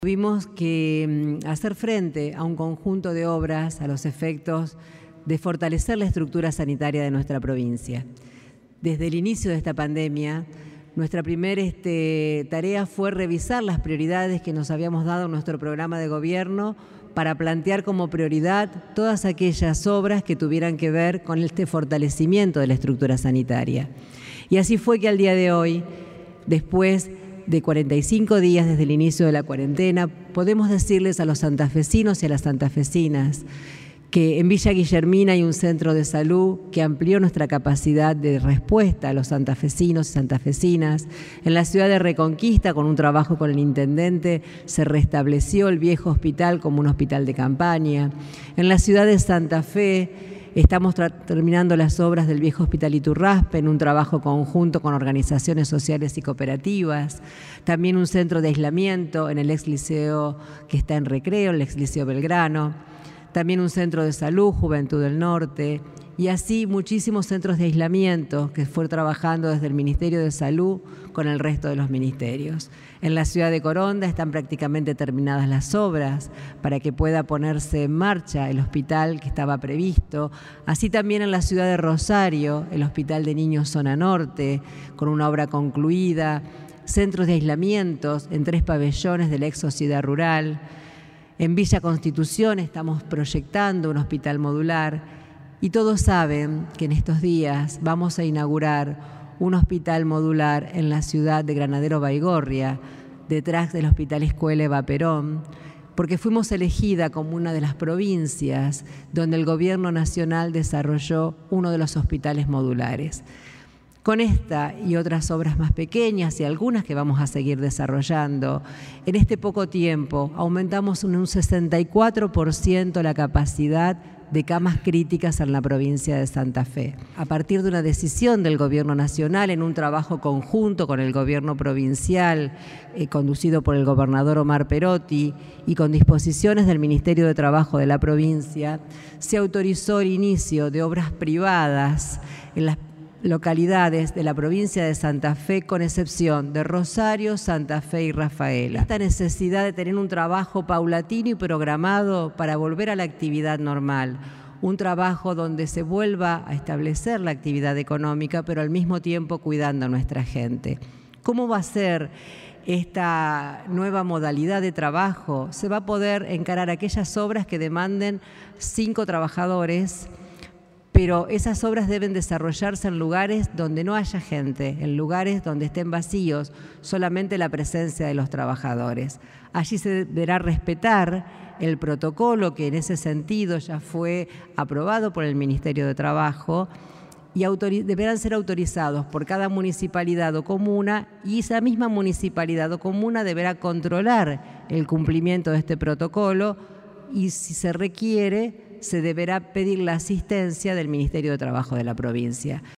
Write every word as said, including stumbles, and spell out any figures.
Tuvimos que hacer frente a un conjunto de obras a los efectos de fortalecer la estructura sanitaria de nuestra provincia. Desde el inicio de esta pandemia, nuestra primera este, tarea fue revisar las prioridades que nos habíamos dado en nuestro programa de gobierno para plantear como prioridad todas aquellas obras que tuvieran que ver con este fortalecimiento de la estructura sanitaria. Y así fue que al día de hoy, después de cuarenta y cinco días desde el inicio de la cuarentena, podemos decirles a los santafesinos y a las santafesinas que en Villa Guillermina hay un centro de salud que amplió nuestra capacidad de respuesta a los santafesinos y santafesinas. En la ciudad de Reconquista, con un trabajo con el intendente, se restableció el viejo hospital como un hospital de campaña. En la ciudad de Santa Fe, estamos terminando las obras del viejo Hospital Iturraspe en un trabajo conjunto con organizaciones sociales y cooperativas. También un centro de aislamiento en el ex liceo que está en Recreo, el ex liceo Belgrano. También un centro de salud, Juventud del Norte, y así muchísimos centros de aislamiento que fue trabajando desde el Ministerio de Salud con el resto de los ministerios. En la ciudad de Coronda están prácticamente terminadas las obras para que pueda ponerse en marcha el hospital que estaba previsto. Así también en la ciudad de Rosario, el Hospital de Niños Zona Norte, con una obra concluida, centros de aislamientos en tres pabellones de la ex sociedad rural. En Villa Constitución estamos proyectando un hospital modular y todos saben que en estos días vamos a inaugurar un hospital modular en la ciudad de Granadero Baigorria, detrás del Hospital Escuela Eva Perón, porque fuimos elegida como una de las provincias donde el Gobierno Nacional desarrolló uno de los hospitales modulares. Con esta y otras obras más pequeñas y algunas que vamos a seguir desarrollando, en este poco tiempo aumentamos en un sesenta y cuatro por ciento la capacidad de camas críticas en la provincia de Santa Fe. A partir de una decisión del Gobierno Nacional en un trabajo conjunto con el Gobierno Provincial, eh, conducido por el gobernador Omar Perotti, y con disposiciones del Ministerio de Trabajo de la provincia, se autorizó el inicio de obras privadas en las localidades de la provincia de Santa Fe, con excepción de Rosario, Santa Fe y Rafaela. Esta necesidad de tener un trabajo paulatino y programado para volver a la actividad normal, un trabajo donde se vuelva a establecer la actividad económica, pero al mismo tiempo cuidando a nuestra gente. ¿Cómo va a ser esta nueva modalidad de trabajo? Se va a poder encarar aquellas obras que demanden cinco trabajadores, pero esas obras deben desarrollarse en lugares donde no haya gente, en lugares donde estén vacíos, solamente la presencia de los trabajadores. Allí se deberá respetar el protocolo que en ese sentido ya fue aprobado por el Ministerio de Trabajo y deberán ser autorizados por cada municipalidad o comuna, y esa misma municipalidad o comuna deberá controlar el cumplimiento de este protocolo y, si se requiere, se deberá pedir la asistencia del Ministerio de Trabajo de la provincia.